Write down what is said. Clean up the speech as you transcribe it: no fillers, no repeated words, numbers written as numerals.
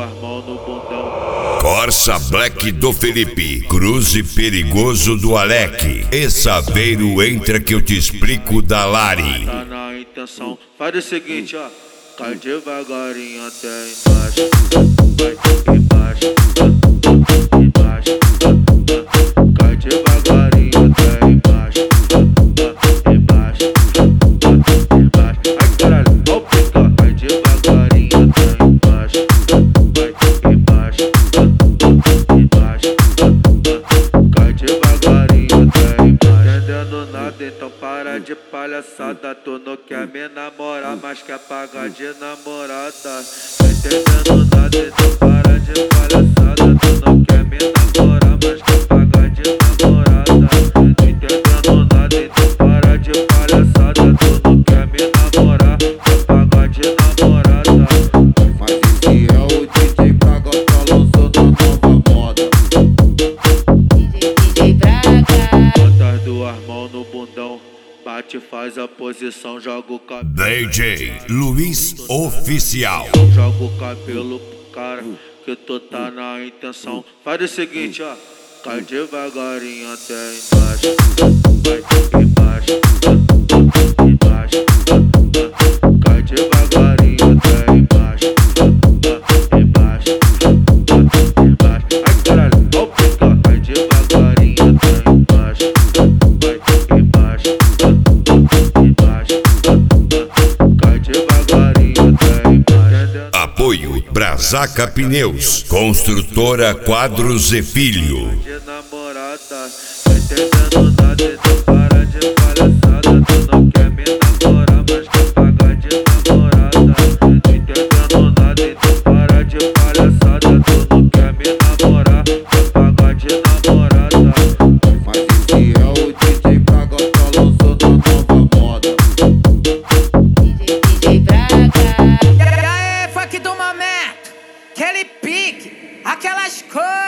duas mãos no bundão. Corsa Black do Felipe, Cruze Perigoso do Alec, e Saveiro entra que eu te explico da Lari. Tá na intenção, faz o seguinte, ó. Cai devagarinho até embaixo, vai embaixo, embaixo. Cai devagarinho até embaixo, embaixo, embaixo. Ai caralho, ó o pica. Cai devagarinho até embaixo, vai embaixo, embaixo. Cai devagarinho até embaixo. Entendendo nada, então para de palhaçada. Tu não quer me namorar, mas quer pagar de namorada. Entendendo nada, então para de palhaçada. Tu não quer me namorar, mas quer pagar de namorada. Entendendo nada, então para de palhaçada. Tu não quer me namorar, quer pagar de namorada. Mas esse é o DJ Braga, tá lançando nova moda. DJ Braga. Bota as duas mãos no bundão, bate, faz a posição, joga o cabelo. DJ Luiz Oficial. Joga o cabelo pro cara, que tu tá na intenção. Faz o seguinte, ó. Cai devagarinho até embaixo, vai embaixo, embaixo. Cai devagarinho até embaixo, embaixo, embaixo. Ai caralho, ó o pica. Cai devagarinho até embaixo, vai embaixo, embaixo. Cai devagarinho até embaixo. Apoio Brasaca Pneus, Construtora Quadros e Filho. De namorada, entendendo nada, então para de palhaçada. Tu não quer me namorar, mas quer pagar de namorada. Entendendo nada, então para de palhaçada. Tu não quer me namorar, quer pagar de namorada. Mas esse é o DJ Braga, tá lançando nova moda. DJ Braga. E aí, funk do momento, aquele pique, aquelas cores.